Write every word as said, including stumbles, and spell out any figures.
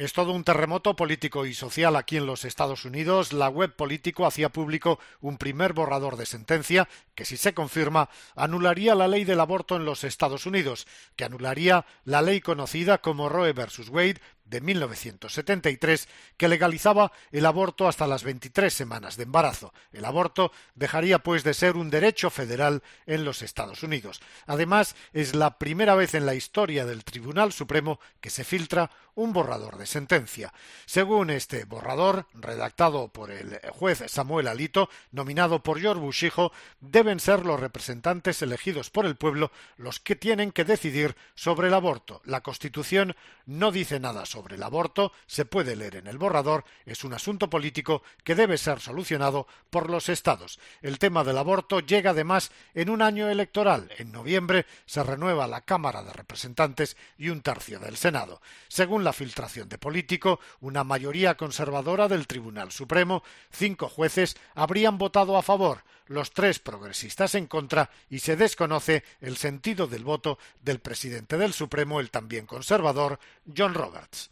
Es todo un terremoto político y social aquí en los Estados Unidos. La web Político hacía público un primer borrador de sentencia que, si se confirma, anularía la ley del aborto en los Estados Unidos, que anularía la ley conocida como Roe versus Wade de mil novecientos setenta y tres, que legalizaba el aborto hasta las veintitrés semanas de embarazo. El aborto dejaría pues de ser un derecho federal en los Estados Unidos. Además, es la primera vez en la historia del Tribunal Supremo que se filtra un borrador de sentencia. Según este borrador, redactado por el juez Samuel Alito, nominado por George Bush hijo, deben ser los representantes elegidos por el pueblo los que tienen que decidir sobre el aborto. La Constitución no dice nada sobre el aborto, se puede leer en el borrador, es un asunto político que debe ser solucionado por los estados. El tema del aborto llega además en un año electoral. En noviembre se renueva la Cámara de Representantes y un tercio del Senado. Según la filtración de Político, una mayoría conservadora del Tribunal Supremo, cinco jueces habrían votado a favor, los tres progresistas en contra, y se desconoce el sentido del voto del presidente del Supremo, el también conservador, John Roberts.